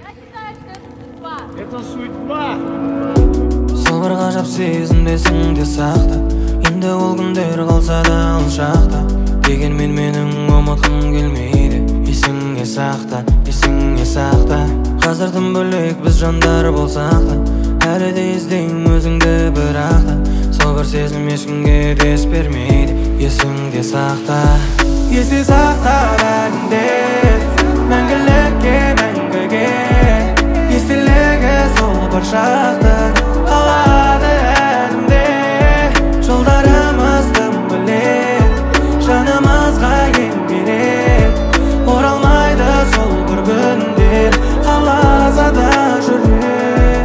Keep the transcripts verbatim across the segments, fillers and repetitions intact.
Это судьба. Сол бір ғажап сезімде есіңде сақта. Енді ол күндер қалса да алшақта. Дегенмен менің ұмытқым келмейді. Есіңе сақта, есіңе сақта. Қазір тым бөлек біз жандар болсақ та, әлі де іздеймін өзіңді бірақ та. Сол бір сезім ешкімге дес бермейді. Есіңде сақта, есте сақта бәрінде, мәңгілікке, мәңгіге. Естілігі сол бір шақтың қалады әлімде. Жолдарымыз тым бөлек, жанымызға ең керек. Оралмайды сол бір күндер, қаласа да жүрек.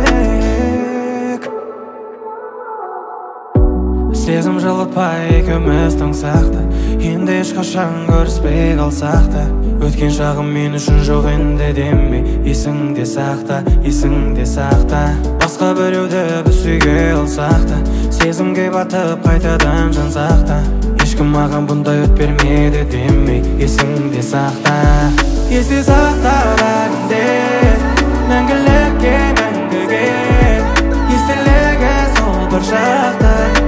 Сезім жылытпай екеуміз тыңсақ та, енді ешқашан көріспей қалсақ та. Өткен шағым мен үшін жоқ енді демей. Есіңде сақта, есіңде сақта. Басқа біреуді біз сүйге алсақ та, сезімге батып қайтадан жансақ та. Ешкім маған бұндай өт бермеді демей. Есіңде сақта, есте сақта бәрінде, мәңгілікке, мәңгіге. Естілігі сол бір шақтың